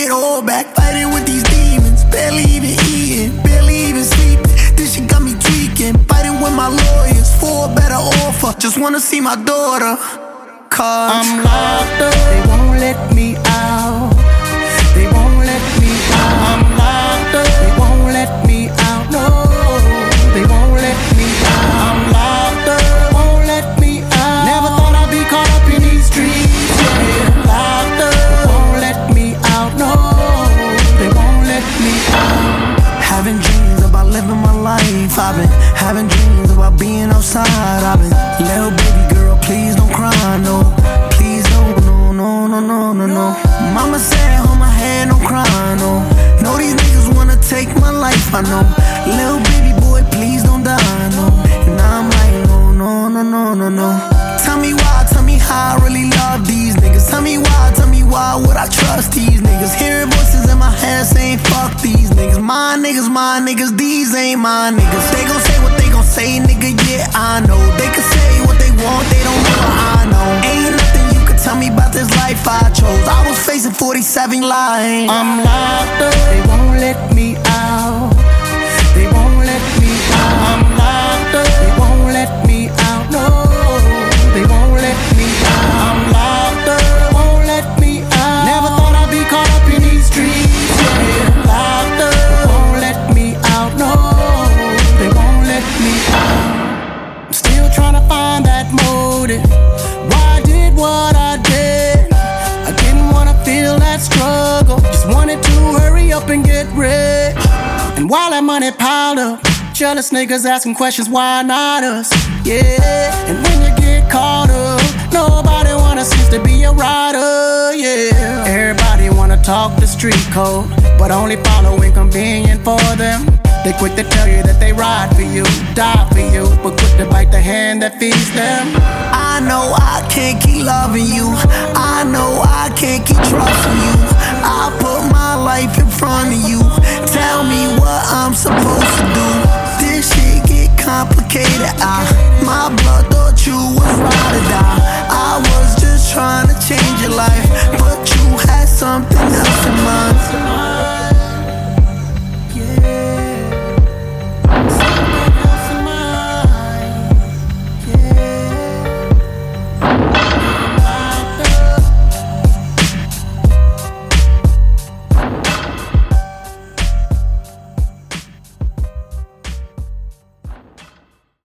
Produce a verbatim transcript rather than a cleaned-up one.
it all back. Fighting with these demons, barely even eating, barely even sleeping. This shit got me tweaking. Fighting with my lawyers for a better offer. Just wanna see my daughter. Cause I'm locked up, they won't let me out. They won't let me out. I'm locked up, they won't let me out. No, they won't let me out. I'm locked up, won't let me out. Never thought I'd be caught up in these streets. Yeah, locked up, won't let me out. No, they won't let me out. Having dreams about living my life. I've been having dreams about being outside. I've been, little baby girl, please don't cry, no. Please don't, no, no, no, no, no, no. Mama said, hold my head, don't cry, no. Know these niggas wanna take my life, I know. Little baby boy, please don't die, no. And I'm like, no, no, no, no, no, no. Tell me why, tell me how I really love these niggas. Tell me why, tell me why would I trust these niggas. Hearing voices in my head saying fuck these niggas. My niggas, my niggas, these ain't my niggas. They gon' say what they gon' say, nigga, yeah, I know. They can say what they want, they don't know what I know. Ain't nothing you can tell me about this life I chose. I was facing forty-seven lives. I'm locked up, they won't let me out. They won't let me out. I'm locked up, they won't let me out. No, they won't let me out. I'm locked up, won't let me out. Never thought I'd be caught up in these streets. Yeah, locked up, won't let me out. No, they won't let me out. I'm still trying to find that motive. Why I did what I did? I didn't wanna feel that struggle. Just wanted to hurry up and get rich. And while that money piled up, jealous niggas asking questions, why not us? Yeah, and when you get caught up, nobody wanna seems to be a rider, yeah. Everybody wanna talk the street code, but only follow inconvenient for them. They quick to tell you that they ride for you, die for you, but quick to bite the hand that feeds them. I know I can't keep loving you. I know I can't keep trusting you. I put my life in front of you. Tell me what I'm supposed to do. This shit get complicated. I